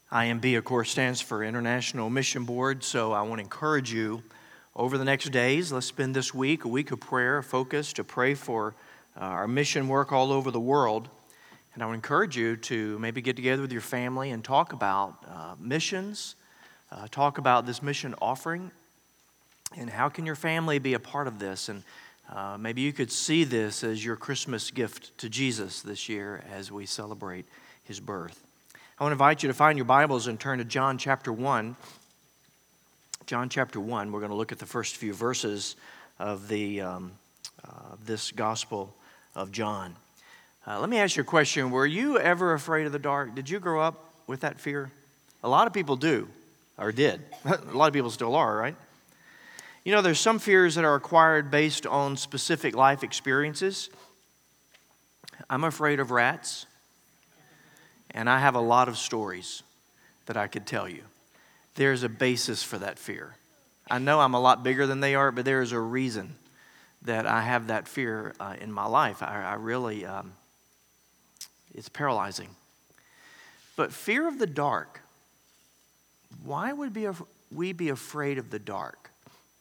IMB, of course, stands for International Mission Board, so I want to encourage you over the next days. Let's spend this week, a week of prayer, a focus to pray for our mission work all over the world. And I would encourage you to maybe get together with your family and talk about missions, talk about this mission offering, and how can your family be a part of this. And maybe you could see this as your Christmas gift to Jesus this year as we celebrate His birth. I want to invite you to find your Bibles and turn to John chapter 1. John chapter 1, we're going to look at the first few verses of this Gospel of John. Let me ask you a question. Were you ever afraid of the dark? Did you grow up with that fear? A lot of people do, or did. A lot of people still are, right? You know, there's some fears that are acquired based on specific life experiences. I'm afraid of rats. And I have a lot of stories that I could tell you. There's a basis for that fear. I know I'm a lot bigger than they are, but there is a reason that I have that fear in my life. I really, it's paralyzing. But fear of the dark, why would we be afraid of the dark?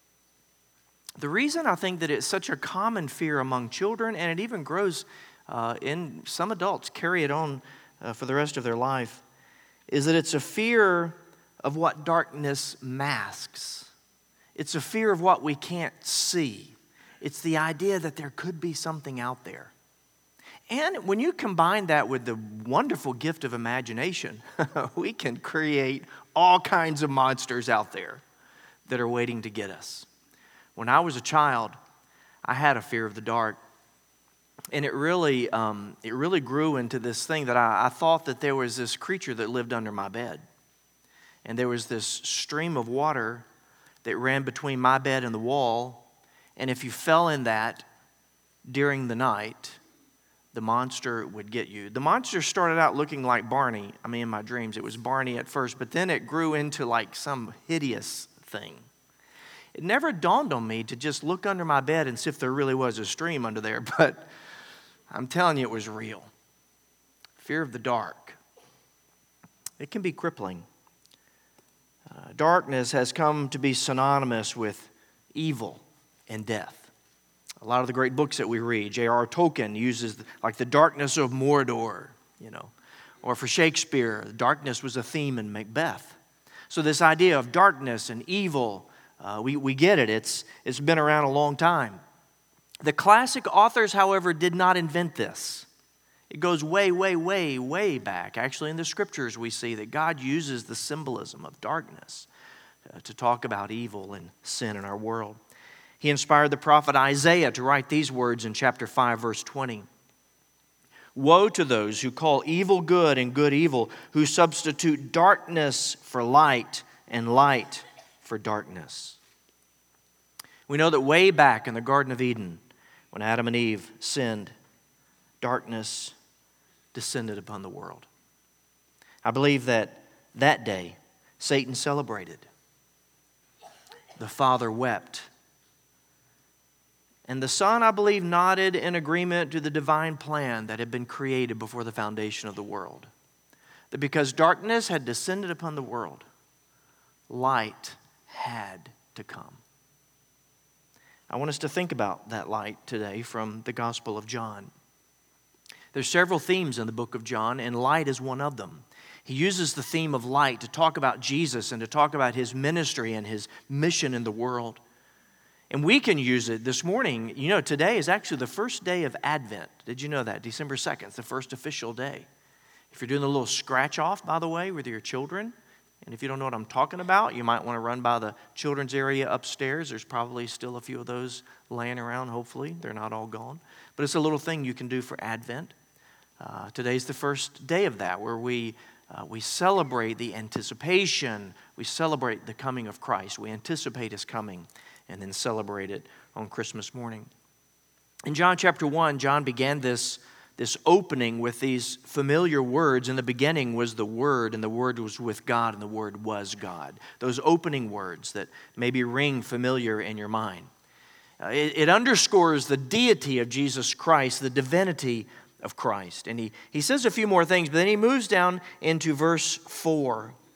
The reason I think that it's such a common fear among children, and it even grows in some adults, carry it on for the rest of their life, is that it's a fear of what darkness masks. It's a fear of what we can't see. It's the idea that there could be something out there. And when you combine that with the wonderful gift of imagination, we can create all kinds of monsters out there that are waiting to get us. When I was a child, I had a fear of the dark. And it really grew into this thing that I thought that there was this creature that lived under my bed. And there was this stream of water that ran between my bed and the wall. And if you fell in that during the night, the monster would get you. The monster started out looking like Barney. I mean, in my dreams, it was Barney at first. But then it grew into like some hideous thing. It never dawned on me to just look under my bed and see if there really was a stream under there. But I'm telling you, it was real. Fear of the dark. It can be crippling. Darkness has come to be synonymous with evil and death. A lot of the great books that we read, J.R.R. Tolkien uses like the darkness of Mordor, Or for Shakespeare, darkness was a theme in Macbeth. So this idea of darkness and evil, we get it. It's been around a long time. The classic authors, however, did not invent this. It goes way, way, way, way back. Actually, in the Scriptures, we see that God uses the symbolism of darkness to talk about evil and sin in our world. He inspired the prophet Isaiah to write these words in chapter 5, verse 20. Woe to those who call evil good and good evil, who substitute darkness for light and light for darkness. We know that way back in the Garden of Eden, when Adam and Eve sinned, darkness descended upon the world. I believe that day, Satan celebrated. The Father wept. And the Son, I believe, nodded in agreement to the divine plan that had been created before the foundation of the world. That because darkness had descended upon the world, light had to come. I want us to think about that light today from the Gospel of John. There's several themes in the book of John, and light is one of them. He uses the theme of light to talk about Jesus and to talk about His ministry and His mission in the world. And we can use it this morning. Today is actually the first day of Advent. Did you know that? December 2nd is the first official day. If you're doing a little scratch off, by the way, with your children, and if you don't know what I'm talking about, you might want to run by the children's area upstairs. There's probably still a few of those laying around, hopefully. They're not all gone. But it's a little thing you can do for Advent. Today's the first day of that, where we celebrate the anticipation. We celebrate the coming of Christ. We anticipate His coming and then celebrate it on Christmas morning. In John chapter 1, John began this opening with these familiar words. In the beginning was the Word, and the Word was with God, and the Word was God. Those opening words that maybe ring familiar in your mind. It underscores the deity of Jesus Christ, the divinity of Christ. And he says a few more things, but then he moves down into verse 4.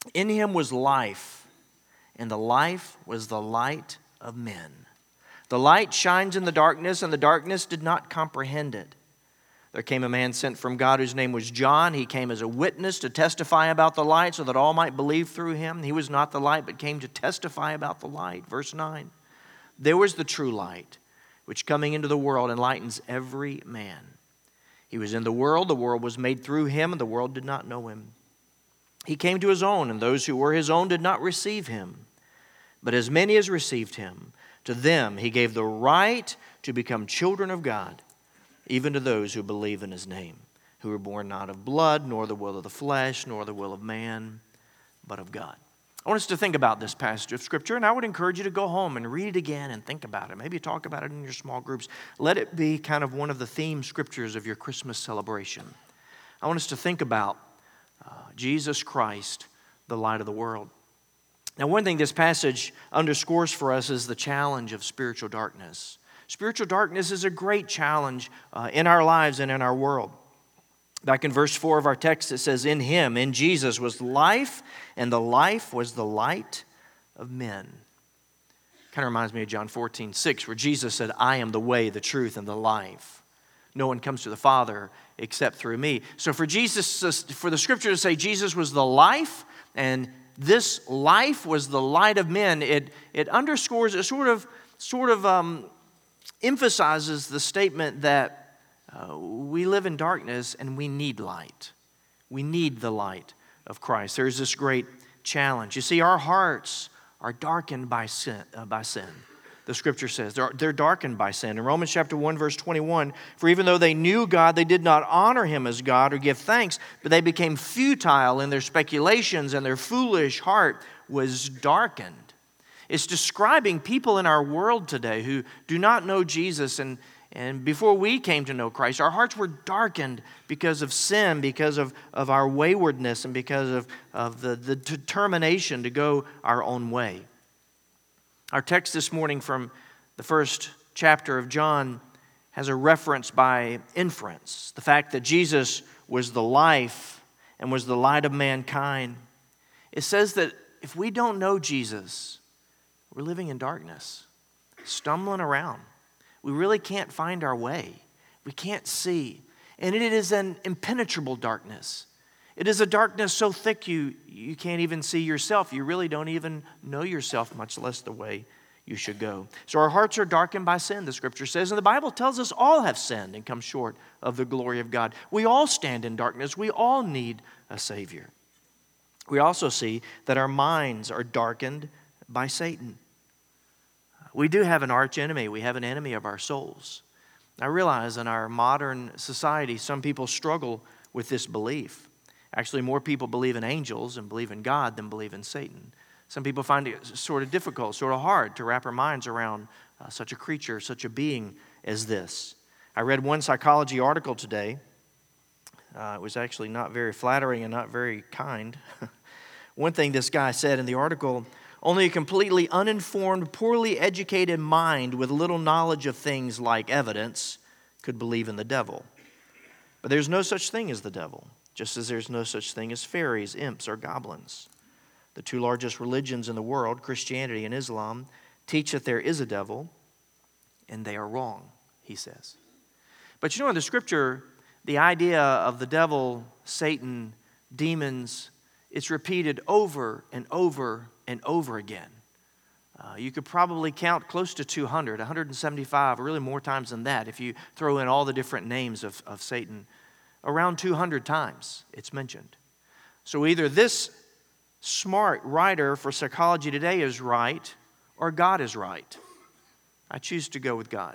In him was life, and the life was the light of men. The light shines in the darkness, and the darkness did not comprehend it. There came a man sent from God whose name was John. He came as a witness to testify about the light so that all might believe through him. He was not the light, but came to testify about the light. Verse 9. There was the true light, which coming into the world enlightens every man. He was in the world was made through him, and the world did not know him. He came to his own, and those who were his own did not receive him. But as many as received him, to them he gave the right to become children of God, even to those who believe in his name, who were born not of blood, nor the will of the flesh, nor the will of man, but of God. I want us to think about this passage of Scripture, and I would encourage you to go home and read it again and think about it. Maybe talk about it in your small groups. Let it be kind of one of the theme scriptures of your Christmas celebration. I want us to think about Jesus Christ, the light of the world. Now, one thing this passage underscores for us is the challenge of spiritual darkness. Spiritual darkness is a great challenge in our lives and in our world. Back in verse 4 of our text, it says, in him, in Jesus, was life, and the life was the light of men. Kind of reminds me of John 14:6, where Jesus said, I am the way, the truth, and the life. No one comes to the Father except through me. So for the Scripture to say Jesus was the life, and this life was the light of men, it underscores, it sort of emphasizes the statement that we live in darkness and we need light. We need the light of Christ. There's this great challenge. You see, our hearts are darkened by sin. The Scripture says they're darkened by sin. In Romans chapter 1, verse 21, for even though they knew God, they did not honor him as God or give thanks, but they became futile in their speculations, and their foolish heart was darkened. It's describing people in our world today who do not know Jesus, and before we came to know Christ, our hearts were darkened because of sin, because of our waywardness, and because of the determination to go our own way. Our text this morning from the first chapter of John has a reference by inference. The fact that Jesus was the life and was the light of mankind. It says that if we don't know Jesus, we're living in darkness, stumbling around. We really can't find our way. We can't see. And it is an impenetrable darkness. It is a darkness so thick you can't even see yourself. You really don't even know yourself, much less the way you should go. So our hearts are darkened by sin, the Scripture says. And the Bible tells us all have sinned and come short of the glory of God. We all stand in darkness. We all need a Savior. We also see that our minds are darkened by Satan. We do have an arch enemy. We have an enemy of our souls. I realize in our modern society, some people struggle with this belief. Actually, more people believe in angels and believe in God than believe in Satan. Some people find it sort of difficult, sort of hard to wrap our minds around such a creature, such a being as this. I read one psychology article today. It was actually not very flattering and not very kind. One thing this guy said in the article, only a completely uninformed, poorly educated mind with little knowledge of things like evidence could believe in the devil. But there's no such thing as the devil, just as there's no such thing as fairies, imps, or goblins. The two largest religions in the world, Christianity and Islam, teach that there is a devil, and they are wrong, he says. But you know, in the Scripture, the idea of the devil, Satan, demons, it's repeated over and over and over again. You could probably count close to 200, 175, or really more times than that if you throw in all the different names of Satan. Around 200 times it's mentioned. So either this smart writer for psychology today is right, or God is right. I choose to go with God.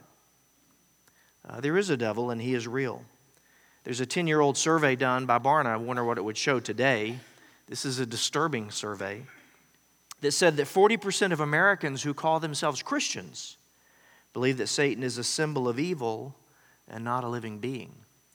There is a devil, and he is real. There's a 10-year-old survey done by Barna. I wonder what it would show today. This is a disturbing survey that said that 40% of Americans who call themselves Christians believe that Satan is a symbol of evil and not a living being.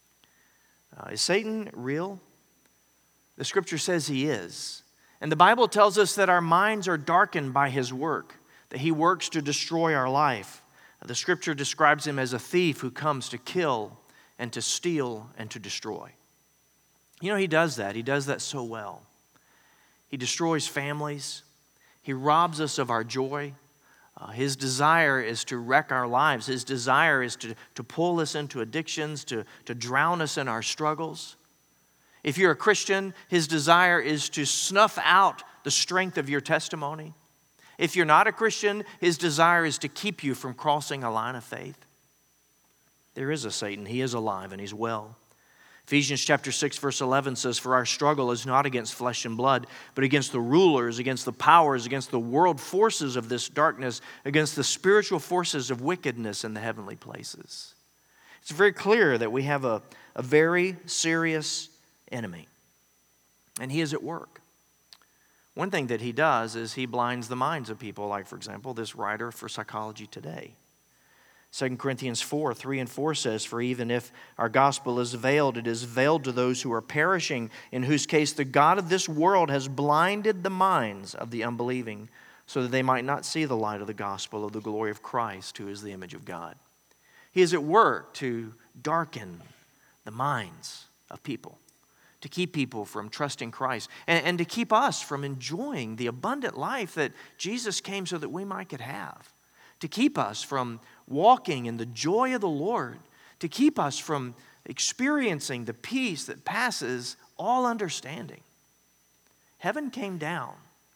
Is Satan real? The Scripture says he is. And the Bible tells us that our minds are darkened by his work, that he works to destroy our life. The Scripture describes him as a thief who comes to kill and to steal and to destroy. You know, he does that. He does that so well. He destroys families. He robs us of our joy. His desire is to wreck our lives. His desire is to pull us into addictions, to drown us in our struggles. If you're a Christian, his desire is to snuff out the strength of your testimony. If you're not a Christian, his desire is to keep you from crossing a line of faith. There is a Satan. He is alive and he's well. Ephesians chapter 6, verse 11 says, "For our struggle is not against flesh and blood, but against the rulers, against the powers, against the world forces of this darkness, against the spiritual forces of wickedness in the heavenly places." It's very clear that we have a very serious enemy, and he is at work. One thing that he does is he blinds the minds of people, like, for example, this writer for Psychology Today. 2 Corinthians 4, 3 and 4 says, "For even if our gospel is veiled, it is veiled to those who are perishing, in whose case the God of this world has blinded the minds of the unbelieving, so that they might not see the light of the gospel of the glory of Christ, who is the image of God." He is at work to darken the minds of people, to keep people from trusting Christ, and to keep us from enjoying the abundant life that Jesus came so that we might have, to keep us from walking in the joy of the Lord, to keep us from experiencing the peace that passes all understanding. Heaven came down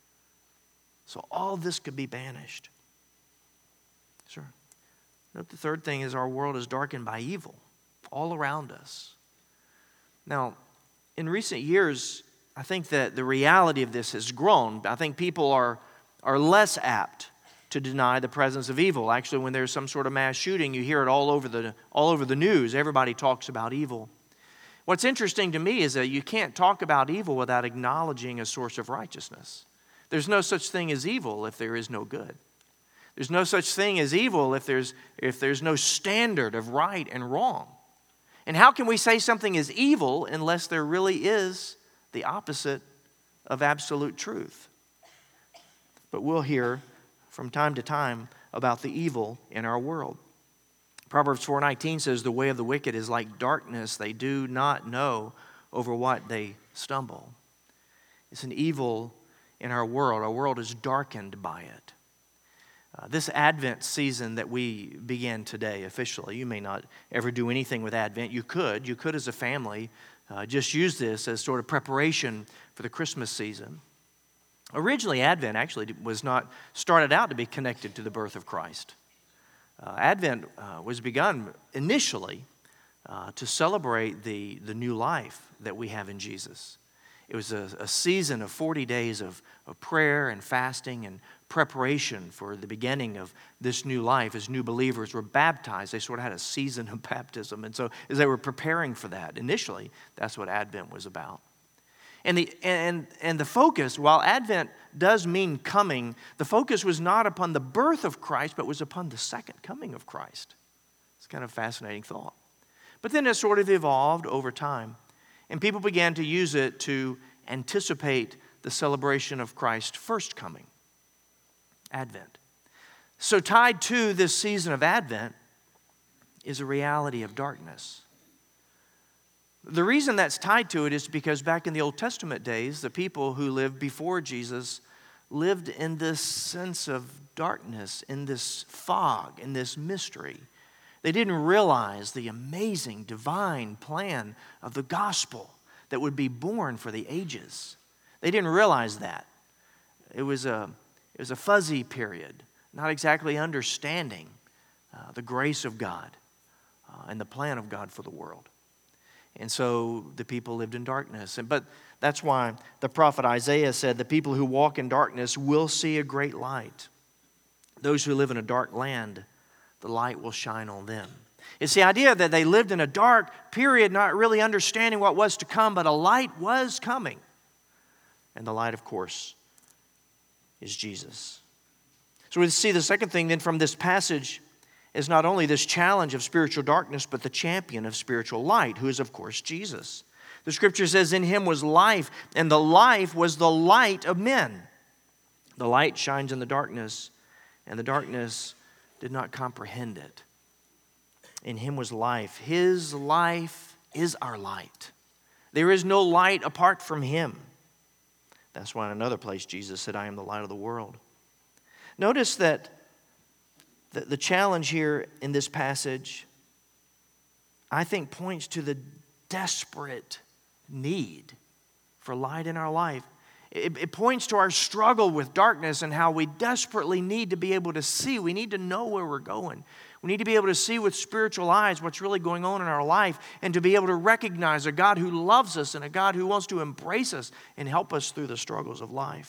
so all this could be banished. Sure. Note the third thing is our world is darkened by evil all around us. Now, in recent years, I think that the reality of this has grown. I think people are less apt to deny the presence of evil. Actually, when there's some sort of mass shooting, you hear it all over the news. Everybody talks about evil. What's interesting to me is that you can't talk about evil without acknowledging a source of righteousness. There's no such thing as evil if there is no good. There's no such thing as evil if there's no standard of right and wrong. And how can we say something is evil unless there really is the opposite of absolute truth? But we'll hear from time to time about the evil in our world. Proverbs 4:19 says, "The way of the wicked is like darkness. They do not know over what they stumble." It's an evil in our world. Our world is darkened by it. This Advent season that we begin today officially, you may not ever do anything with Advent. You could as a family just use this as sort of preparation for the Christmas season. Originally, Advent actually was not started out to be connected to the birth of Christ. Advent was begun initially to celebrate the new life that we have in Jesus. It was a season of 40 days of prayer and fasting and preparation for the beginning of this new life. As new believers were baptized, they sort of had a season of baptism. And so as they were preparing for that, initially, that's what Advent was about. And the focus, while Advent does mean coming, the focus was not upon the birth of Christ, but was upon the second coming of Christ. It's kind of a fascinating thought. But then it sort of evolved over time, and people began to use it to anticipate the celebration of Christ's first coming, Advent. So tied to this season of Advent is a reality of darkness. The reason that's tied to it is because back in the Old Testament days, the people who lived before Jesus lived in this sense of darkness, in this fog, in this mystery. They didn't realize the amazing divine plan of the gospel that would be born for the ages. They didn't realize that. It was a fuzzy period, not exactly understanding the grace of God and the plan of God for the world. And so the people lived in darkness. But that's why the prophet Isaiah said, "The people who walk in darkness will see a great light. Those who live in a dark land, the light will shine on them." It's the idea that they lived in a dark period, not really understanding what was to come, but a light was coming. And the light, of course, is Jesus. So we see the second thing then from this passage is not only this challenge of spiritual darkness, but the champion of spiritual light, who is, of course, Jesus. The scripture says, "In him was life, and the life was the light of men." The light shines in the darkness, and the darkness did not comprehend it. In him was life. His life is our light. There is no light apart from him. That's why in another place Jesus said, I am the light of the world. Notice that the challenge here in this passage, I think, points to the desperate need for light in our life. It points to our struggle with darkness and how we desperately need to be able to see. We need to know where we're going. We need to be able to see with spiritual eyes what's really going on in our life and to be able to recognize a God who loves us and a God who wants to embrace us and help us through the struggles of life.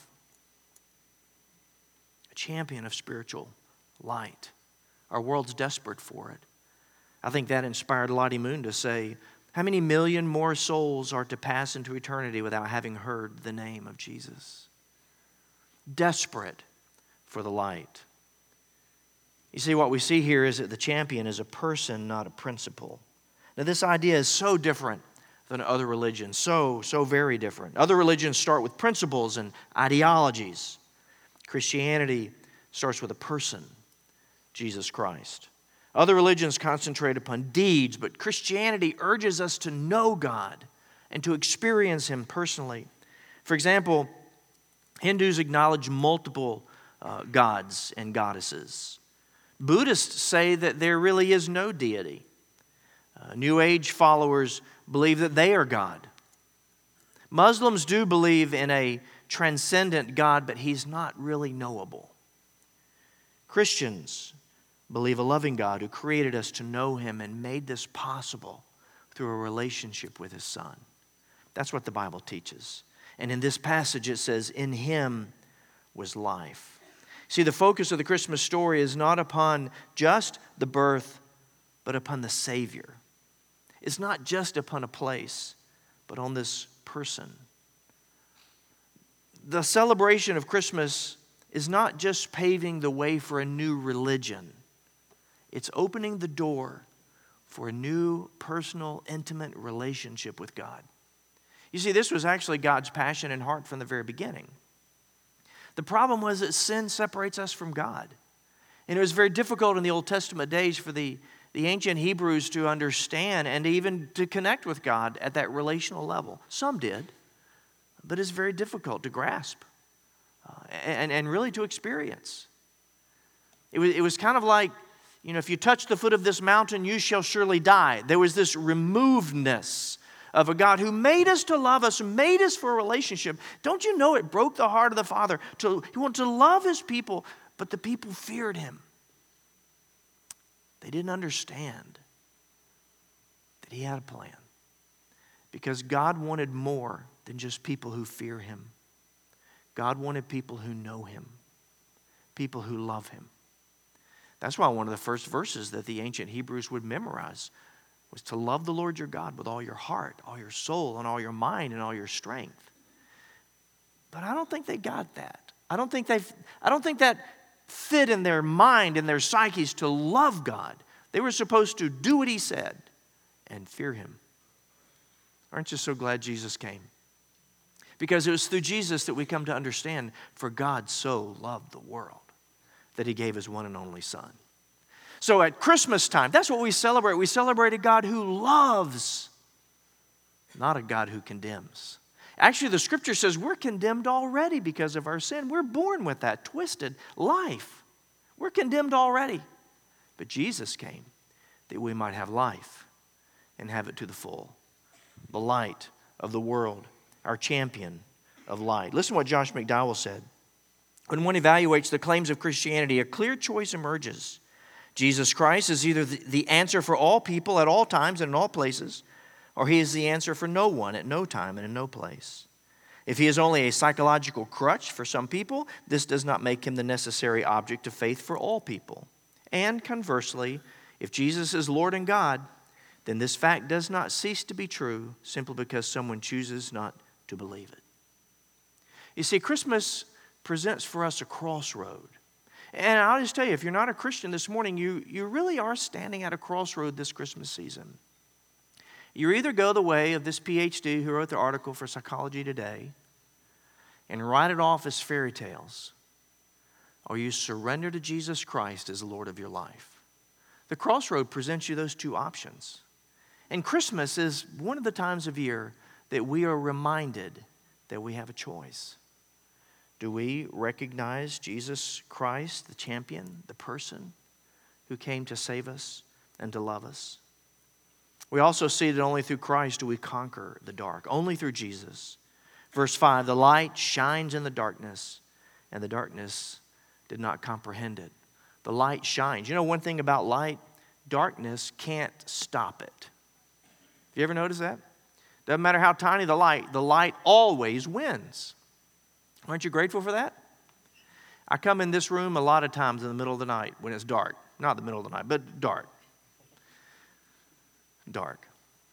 A champion of spiritual light. Our world's desperate for it. I think that inspired Lottie Moon to say, how many million more souls are to pass into eternity without having heard the name of Jesus? Desperate for the light. You see, what we see here is that the champion is a person, not a principle. Now, this idea is so different than other religions, so very different. Other religions start with principles and ideologies. Christianity starts with a person, Jesus Christ. Other religions concentrate upon deeds, but Christianity urges us to know God and to experience Him personally. For example, Hindus acknowledge multiple gods and goddesses. Buddhists say that there really is no deity. New Age followers believe that they are God. Muslims do believe in a transcendent God, but He's not really knowable. Christians believe a loving God who created us to know Him and made this possible through a relationship with His Son. That's what the Bible teaches. And in this passage it says, in Him was life. See, the focus of the Christmas story is not upon just the birth, but upon the Savior. It's not just upon a place, but on this person. The celebration of Christmas is not just paving the way for a new religion. It's opening the door for a new, personal, intimate relationship with God. You see, this was actually God's passion and heart from the very beginning. The problem was that sin separates us from God. And it was very difficult in the Old Testament days for the ancient Hebrews to understand and even to connect with God at that relational level. Some did, but it's very difficult to grasp and really to experience. It was kind of like, if you touch the foot of this mountain, you shall surely die. There was this removedness of a God who made us to love us, made us for a relationship. Don't you know it broke the heart of the Father? He wanted to love His people, but the people feared Him. They didn't understand that He had a plan. Because God wanted more than just people who fear Him. God wanted people who know Him, people who love Him. That's why one of the first verses that the ancient Hebrews would memorize was to love the Lord your God with all your heart, all your soul, and all your mind, and all your strength. But I don't think they got that. I don't think that fit in their mind and their psyches to love God. They were supposed to do what He said and fear Him. Aren't you so glad Jesus came? Because it was through Jesus that we come to understand, for God so loved the world that He gave His one and only Son. So at Christmas time, that's what we celebrate. We celebrate a God who loves, not a God who condemns. Actually, the Scripture says we're condemned already because of our sin. We're born with that twisted life. We're condemned already. But Jesus came that we might have life and have it to the full. The light of the world, our champion of light. Listen to what Josh McDowell said. When one evaluates the claims of Christianity, a clear choice emerges. Jesus Christ is either the answer for all people at all times and in all places, or He is the answer for no one at no time and in no place. If He is only a psychological crutch for some people, this does not make Him the necessary object of faith for all people. And conversely, if Jesus is Lord and God, then this fact does not cease to be true simply because someone chooses not to believe it. You see, Christmas presents for us a crossroad. And I'll just tell you, if you're not a Christian this morning, you really are standing at a crossroad this Christmas season. You either go the way of this PhD who wrote the article for Psychology Today and write it off as fairy tales, or you surrender to Jesus Christ as Lord of your life. The crossroad presents you those two options. And Christmas is one of the times of year that we are reminded that we have a choice. Do we recognize Jesus Christ, the champion, the person who came to save us and to love us? We also see that only through Christ do we conquer the dark, only through Jesus. Verse 5, the light shines in the darkness, and the darkness did not comprehend it. The light shines. You know one thing about light? Darkness can't stop it. Have you ever noticed that? Doesn't matter how tiny the light always wins. Aren't you grateful for that? I come in this room a lot of times in the middle of the night when it's dark. Not the middle of the night, but dark. Dark.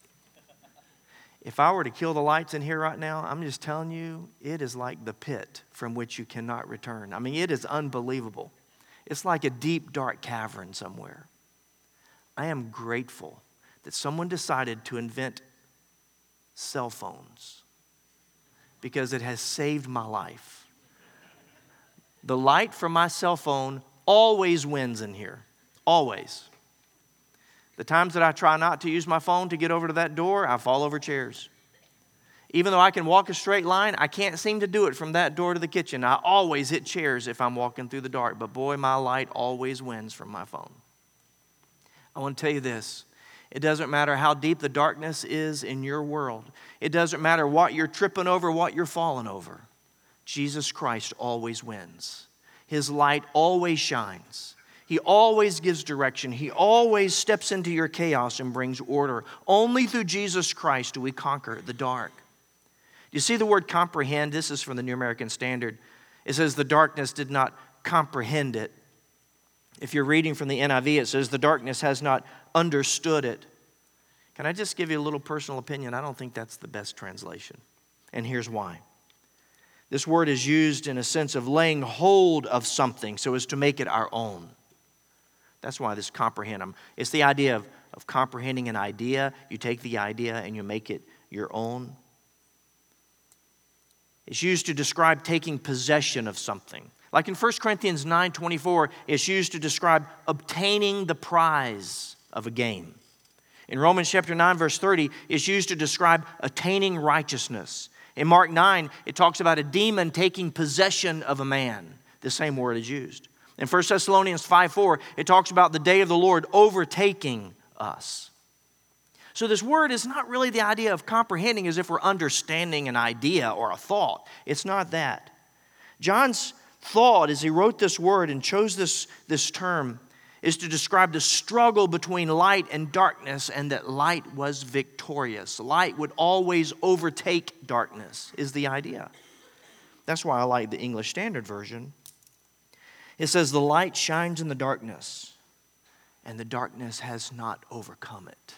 If I were to kill the lights in here right now, I'm just telling you, it is like the pit from which you cannot return. I mean, it is unbelievable. It's like a deep, dark cavern somewhere. I am grateful that someone decided to invent cell phones because it has saved my life. The light from my cell phone always wins in here. Always. The times that I try not to use my phone to get over to that door, I fall over chairs. Even though I can walk a straight line, I can't seem to do it from that door to the kitchen. I always hit chairs if I'm walking through the dark. But boy, my light always wins from my phone. I want to tell you this. It doesn't matter how deep the darkness is in your world. It doesn't matter what you're tripping over, what you're falling over. Jesus Christ always wins. His light always shines. He always gives direction. He always steps into your chaos and brings order. Only through Jesus Christ do we conquer the dark. You see the word comprehend? This is from the New American Standard. It says the darkness did not comprehend it. If you're reading from the NIV, it says the darkness has not understood it. Can I just give you a little personal opinion? I don't think that's the best translation. And here's why. This word is used in a sense of laying hold of something so as to make it our own. That's why this comprehend. It's the idea of comprehending an idea. You take the idea and you make it your own. It's used to describe taking possession of something. Like in 1 Corinthians 9:24, it's used to describe obtaining the prize of a game. In Romans chapter 9, verse 30, it's used to describe attaining righteousness. In Mark 9, it talks about a demon taking possession of a man. The same word is used. In 1 Thessalonians 5:4, it talks about the day of the Lord overtaking us. So this word is not really the idea of comprehending as if we're understanding an idea or a thought. It's not that. John's thought as he wrote this word and chose this term is to describe the struggle between light and darkness, and that light was victorious. Light would always overtake darkness is the idea. That's why I like the English Standard Version. It says, the light shines in the darkness, and the darkness has not overcome it.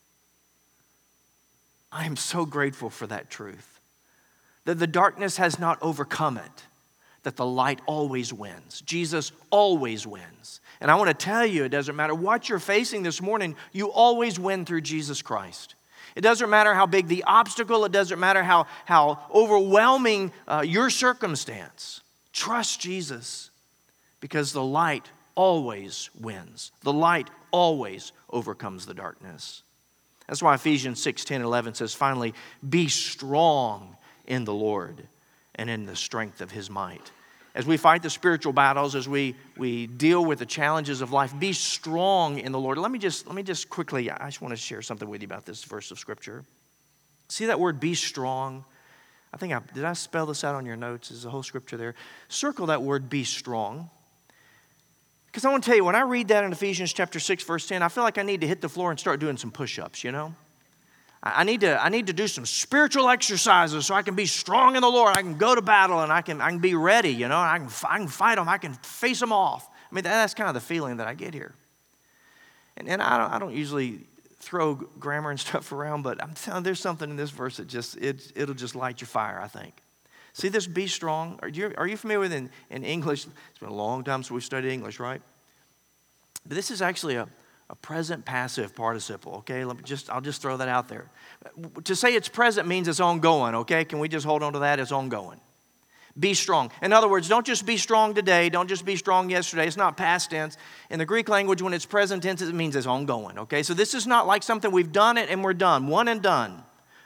I am so grateful for that truth, that the darkness has not overcome it, that the light always wins. Jesus always wins. And I want to tell you, it doesn't matter what you're facing this morning, you always win through Jesus Christ. It doesn't matter how big the obstacle, it doesn't matter how overwhelming your circumstance. Trust Jesus, because the light always wins. The light always overcomes the darkness. That's why Ephesians 6:10-11 says, finally, be strong in the Lord and in the strength of His might. As we fight the spiritual battles, as we deal with the challenges of life, be strong in the Lord. Let me just quickly, I just want to share something with you about this verse of Scripture. See that word, be strong? Did I spell this out on your notes? Is the whole Scripture there? Circle that word, be strong. Because I want to tell you, when I read that in Ephesians chapter 6, verse 10, I feel like I need to hit the floor and start doing some push-ups, you know? I need to do some spiritual exercises so I can be strong in the Lord. I can go to battle and I can be ready, you know. I can fight them. I can face them off. I mean, that's kind of the feeling that I get here. And I don't usually throw grammar and stuff around, but I'm telling you, there's something in this verse that it'll just light your fire, I think. See this, be strong. Are you familiar with in English? It's been a long time since we studied English, right? But this is actually a present passive participle, okay? I'll just throw that out there. To say it's present means it's ongoing, okay? Can we just hold on to that? It's ongoing. Be strong. In other words, don't just be strong today. Don't just be strong yesterday. It's not past tense. In the Greek language, when it's present tense, it means it's ongoing, okay? So this is not like something we've done it and we're done, one and done.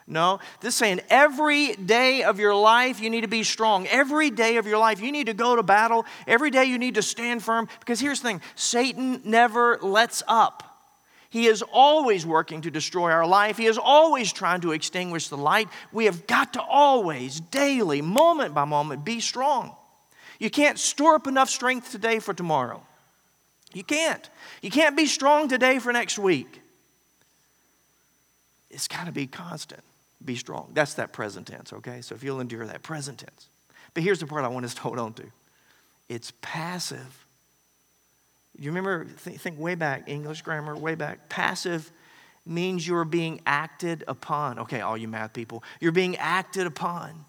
No, this is saying every day of your life you need to be strong. Every day of your life you need to go to battle. Every day you need to stand firm. Because here's the thing, Satan never lets up. He is always working to destroy our life. He is always trying to extinguish the light. We have got to always, daily, moment by moment, be strong. You can't store up enough strength today for tomorrow. You can't. You can't be strong today for next week. It's got to be constant. Be strong. That's that present tense, okay? So if you'll endure that, present tense. But here's the part I want us to hold on to. It's passive. You remember, think way back, English grammar, way back. Passive means you're being acted upon. Okay, all you math people, you're being acted upon.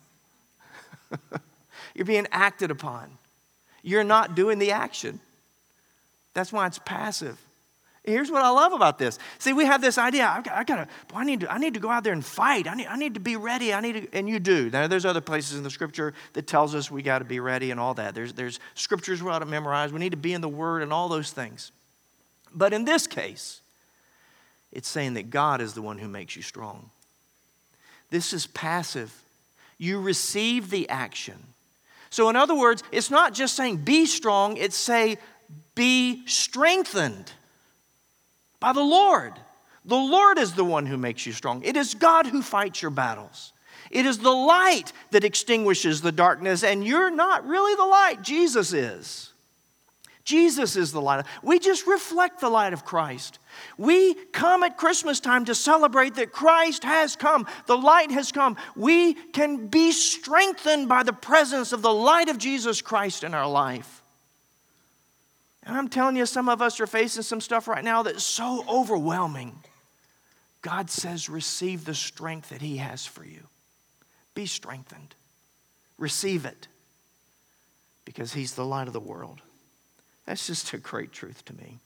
You're being acted upon. You're not doing the action. That's why it's passive. Here's what I love about this. See, we have this idea. I need to go out there and fight. I need to be ready. And you do. Now, there's other places in the Scripture that tells us we got to be ready and all that. There's scriptures we ought to memorize. We need to be in the Word and all those things. But in this case, it's saying that God is the one who makes you strong. This is passive. You receive the action. So in other words, it's not just saying be strong. It's say be strengthened by the Lord. The Lord is the one who makes you strong. It is God who fights your battles. It is the light that extinguishes the darkness, and you're not really the light. Jesus is. Jesus is the light. We just reflect the light of Christ. We come at Christmas time to celebrate that Christ has come. The light has come. We can be strengthened by the presence of the light of Jesus Christ in our life. And I'm telling you, some of us are facing some stuff right now that's so overwhelming. God says, receive the strength that He has for you. Be strengthened. Receive it. Because He's the light of the world. That's just a great truth to me.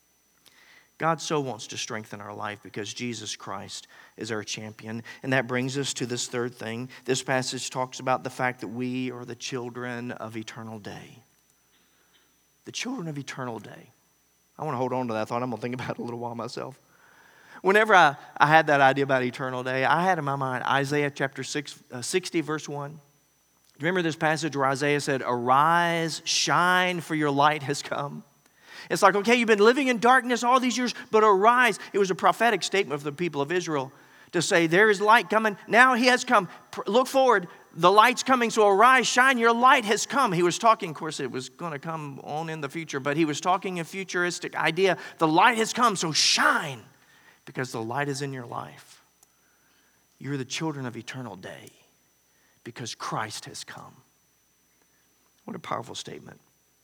God so wants to strengthen our life because Jesus Christ is our champion. And that brings us to this third thing. This passage talks about the fact that we are the children of eternal day. The children of eternal day. I want to hold on to that thought. I'm going to think about it a little while myself. Whenever I had that idea about eternal day, I had in my mind Isaiah chapter 60, verse 1. Do you remember this passage where Isaiah said, arise, shine, for your light has come? It's like, okay, you've been living in darkness all these years, but arise. It was a prophetic statement for the people of Israel to say, there is light coming. Now He has come. Look forward. The light's coming, so arise, shine, your light has come. He was talking, of course, it was going to come on in the future, but he was talking a futuristic idea. The light has come, so shine, because the light is in your life. You're the children of eternal day, because Christ has come. What a powerful statement.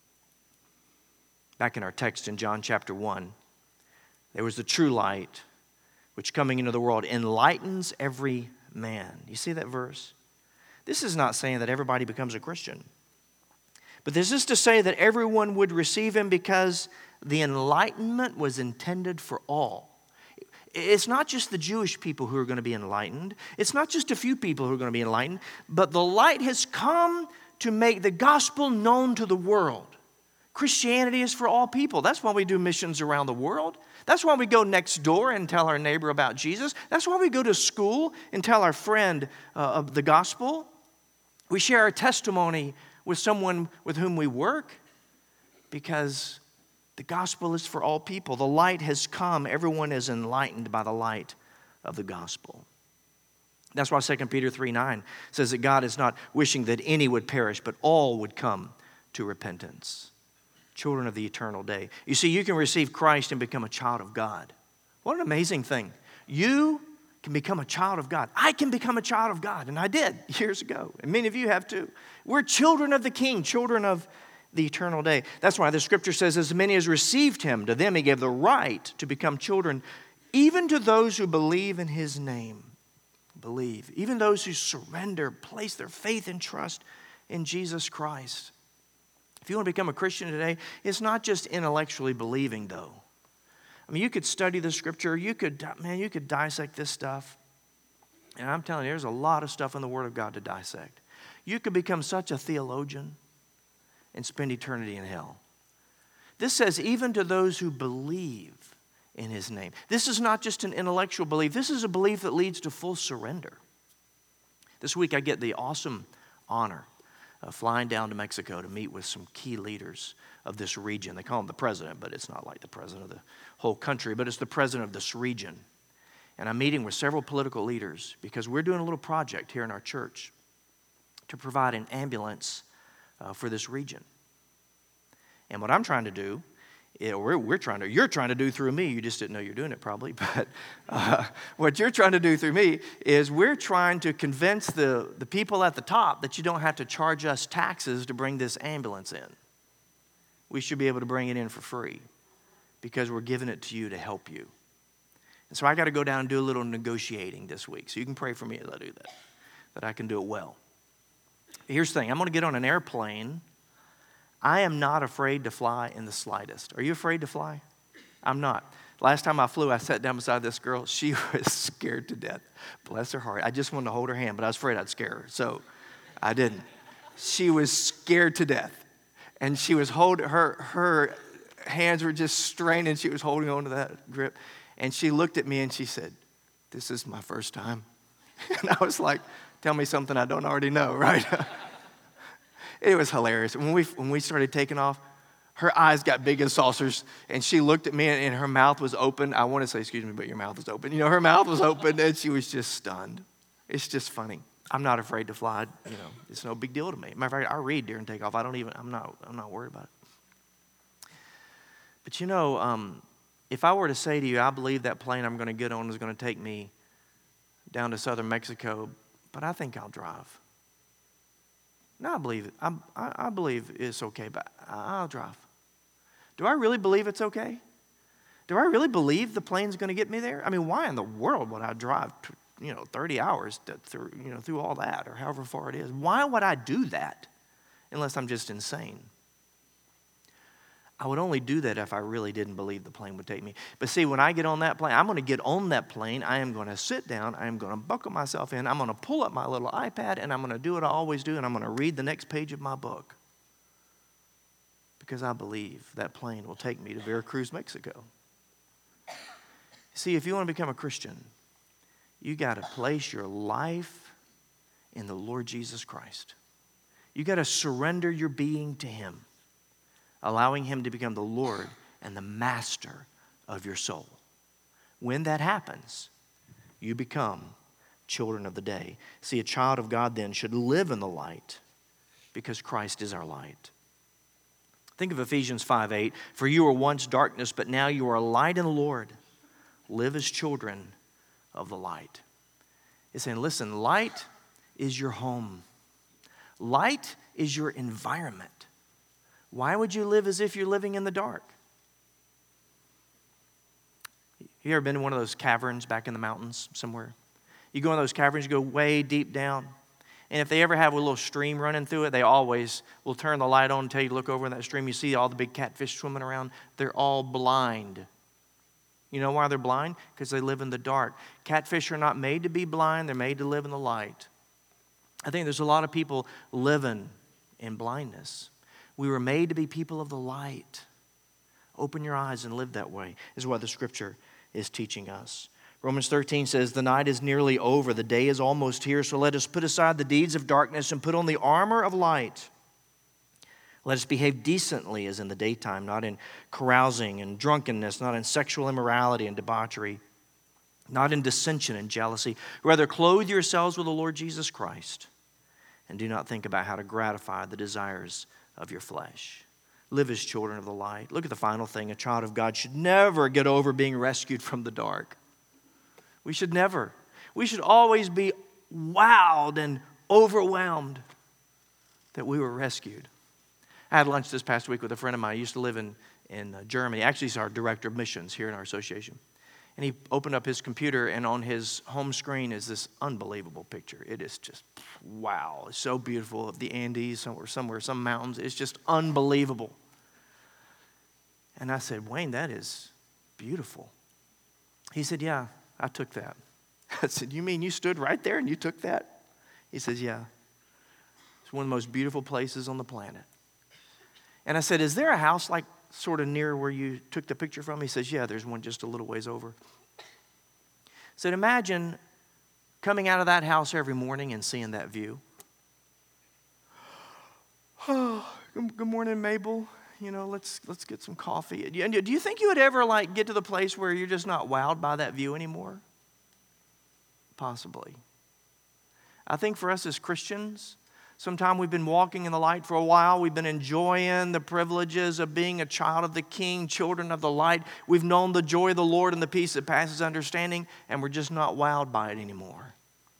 Back in our text in John chapter 1, there was the true light, which coming into the world enlightens every man. You see that verse? This is not saying that everybody becomes a Christian. But this is to say that everyone would receive Him because the enlightenment was intended for all. It's not just the Jewish people who are going to be enlightened. It's not just a few people who are going to be enlightened. But the light has come to make the gospel known to the world. Christianity is for all people. That's why we do missions around the world. That's why we go next door and tell our neighbor about Jesus. That's why we go to school and tell our friend of the gospel. We share our testimony with someone with whom we work because the gospel is for all people. The light has come. Everyone is enlightened by the light of the gospel. That's why 2 Peter 3:9 says that God is not wishing that any would perish, but all would come to repentance. Children of the eternal day. You see, you can receive Christ and become a child of God. What an amazing thing. You can become a child of God. I can become a child of God, and I did years ago, and many of you have too. We're children of the King, children of the eternal day. That's why the scripture says, as many as received Him, to them He gave the right to become children, even to those who believe in His name. Believe. Even those who surrender, place their faith and trust in Jesus Christ. If you want to become a Christian today, it's not just intellectually believing, though. I mean, you could study the scripture. You could dissect this stuff. And I'm telling you, there's a lot of stuff in the Word of God to dissect. You could become such a theologian and spend eternity in hell. This says, even to those who believe in his name. This is not just an intellectual belief. This is a belief that leads to full surrender. This week I get the awesome honor of flying down to Mexico to meet with some key leaders of this region. They call him the president, but it's not like the president of the whole country, but it's the president of this region. And I'm meeting with several political leaders because we're doing a little project here in our church to provide an ambulance for this region. And what I'm trying to do, you're trying to do through me, you just didn't know you're doing it probably, but what you're trying to do through me is we're trying to convince the people at the top that you don't have to charge us taxes to bring this ambulance in. We should be able to bring it in for free because we're giving it to you to help you. And so I got to go down and do a little negotiating this week. So you can pray for me as I do that I can do it well. Here's the thing. I'm going to get on an airplane. I am not afraid to fly in the slightest. Are you afraid to fly? I'm not. Last time I flew, I sat down beside this girl. She was scared to death. Bless her heart. I just wanted to hold her hand, but I was afraid I'd scare her. So I didn't. She was scared to death. And she was holding, her hands were just straining. She was holding on to that grip. And she looked at me and she said, "This is my first time." And I was like, tell me something I don't already know, right? It was hilarious. When we started taking off, her eyes got big as saucers, and she looked at me, and her mouth was open. I want to say, "Excuse me, but your mouth is open." You know, her mouth was open, and she was just stunned. It's just funny. I'm not afraid to fly. You know, it's no big deal to me. Matter of fact, I read during takeoff. I'm not worried about it. But you know, if I were to say to you, I believe that plane I'm going to get on is going to take me down to southern Mexico, but I think I'll drive. No, I believe it. I believe it's okay, but I'll drive. Do I really believe it's okay? Do I really believe the plane's going to get me there? I mean, why in the world would I drive 30 hours through all that or however far it is? Why would I do that unless I'm just insane? I would only do that if I really didn't believe the plane would take me. But see, when I get on that plane, I'm going to get on that plane. I am going to sit down. I am going to buckle myself in. I'm going to pull up my little iPad, and I'm going to do what I always do, and I'm going to read the next page of my book. Because I believe that plane will take me to Veracruz, Mexico. See, if you want to become a Christian, you got to place your life in the Lord Jesus Christ. You got to surrender your being to Him, allowing Him to become the Lord and the master of your soul. When that happens, you become children of the day. See, a child of God then should live in the light because Christ is our light. Think of Ephesians 5:8. "For you were once darkness, but now you are light in the Lord. Live as children of the light." It's saying, listen, light is your home. Light is your environment. Why would you live as if you're living in the dark? You ever been to one of those caverns back in the mountains somewhere? You go in those caverns, you go way deep down. And if they ever have a little stream running through it, they always will turn the light on until you look over in that stream. You see all the big catfish swimming around. They're all blind. You know why they're blind? Because they live in the dark. Catfish are not made to be blind. They're made to live in the light. I think there's a lot of people living in blindness. We were made to be people of the light. Open your eyes and live that way is what the Scripture is teaching us. Romans 13 says, "The night is nearly over. The day is almost here. So let us put aside the deeds of darkness and put on the armor of light. Let us behave decently as in the daytime, not in carousing and drunkenness, not in sexual immorality and debauchery, not in dissension and jealousy. Rather, clothe yourselves with the Lord Jesus Christ and do not think about how to gratify the desires of your flesh." Live as children of the light. Look at the final thing. A child of God should never get over being rescued from the dark. We should never. We should always be wowed and overwhelmed that we were rescued. I had lunch this past week with a friend of mine. He used to live in Germany. Actually, he's our director of missions here in our association. And he opened up his computer, and on his home screen is this unbelievable picture. It is just, wow. It's so beautiful of the Andes, somewhere, some mountains. It's just unbelievable. And I said, "Wayne, that is beautiful." He said, "Yeah, I took that." I said, "You mean you stood right there and you took that?" He says, "Yeah. It's one of the most beautiful places on the planet." And I said, "Is there a house like sort of near where you took the picture from? He says, yeah, there's one just a little ways over. So imagine coming out of that house every morning and seeing that view. Oh, good morning, Mabel. Let's get some coffee. Do you think you would ever get to the place where you're just not wowed by that view anymore? Possibly. I think for us as Christians, sometime we've been walking in the light for a while. We've been enjoying the privileges of being a child of the King, children of the light. We've known the joy of the Lord and the peace that passes understanding, and we're just not wowed by it anymore.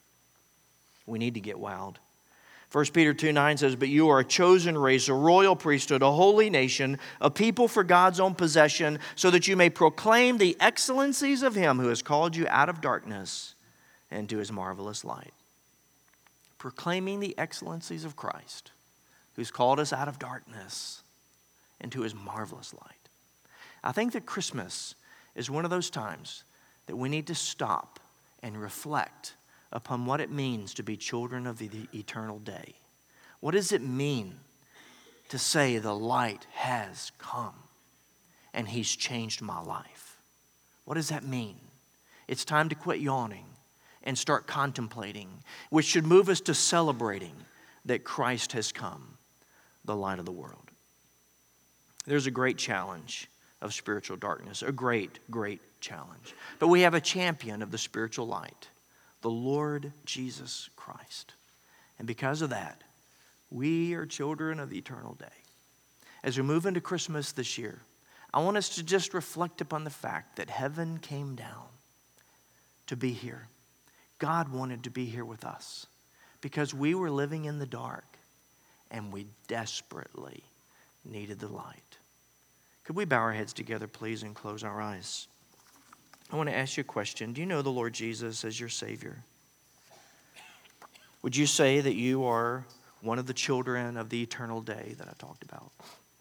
We need to get wowed. 1 Peter 2:9 says, but you are a chosen race, a royal priesthood, a holy nation, a people for God's own possession, so that you may proclaim the excellencies of Him who has called you out of darkness into His marvelous light. Proclaiming the excellencies of Christ, who's called us out of darkness into His marvelous light. I think that Christmas is one of those times that we need to stop and reflect upon what it means to be children of the eternal day. What does it mean to say the light has come and He's changed my life? What does that mean? It's time to quit yawning and start contemplating, which should move us to celebrating that Christ has come, the light of the world. There's a great challenge of spiritual darkness, a great, great challenge. But we have a champion of the spiritual light, the Lord Jesus Christ. And because of that, we are children of the eternal day. As we move into Christmas this year, I want us to just reflect upon the fact that heaven came down to be here. God wanted to be here with us because we were living in the dark and we desperately needed the light. Could we bow our heads together, please, and close our eyes? I want to ask you a question. Do you know the Lord Jesus as your Savior? Would you say that you are one of the children of the eternal day that I talked about?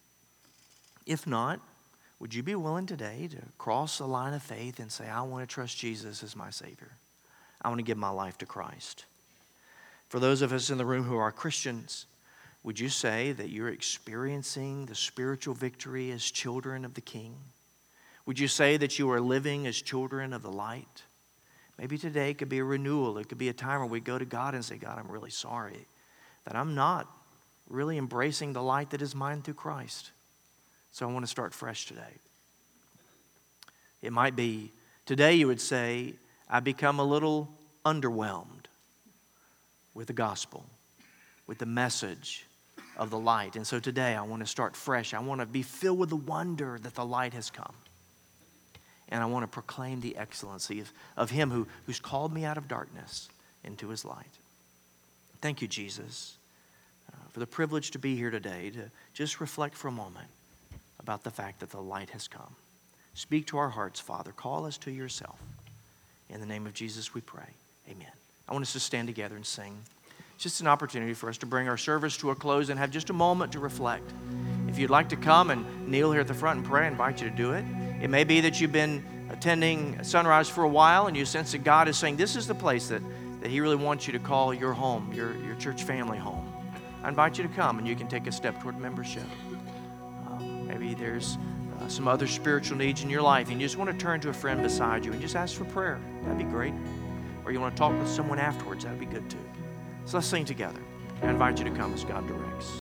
If not, would you be willing today to cross the line of faith and say, I want to trust Jesus as my Savior? I want to give my life to Christ. For those of us in the room who are Christians, would you say that you're experiencing the spiritual victory as children of the King? Would you say that you are living as children of the light? Maybe today could be a renewal. It could be a time where we go to God and say, God, I'm really sorry that I'm not really embracing the light that is mine through Christ. So I want to start fresh today. It might be today you would say, I become a little underwhelmed with the gospel, with the message of the light. And so today I want to start fresh. I want to be filled with the wonder that the light has come. And I want to proclaim the excellency of Him who's called me out of darkness into His light. Thank you, Jesus, for the privilege to be here today, to just reflect for a moment about the fact that the light has come. Speak to our hearts, Father. Call us to yourself. In the name of Jesus we pray. Amen. I want us to stand together and sing. It's just an opportunity for us to bring our service to a close and have just a moment to reflect. If you'd like to come and kneel here at the front and pray, I invite you to do it. It may be that you've been attending Sunrise for a while and you sense that God is saying this is the place that He really wants you to call your home, your church family home. I invite you to come and you can take a step toward membership. Maybe there's some other spiritual needs in your life and you just want to turn to a friend beside you and just ask for prayer. That'd be great. Or you want to talk with someone afterwards, that'd be good too. So let's sing together. I invite you to come as God directs.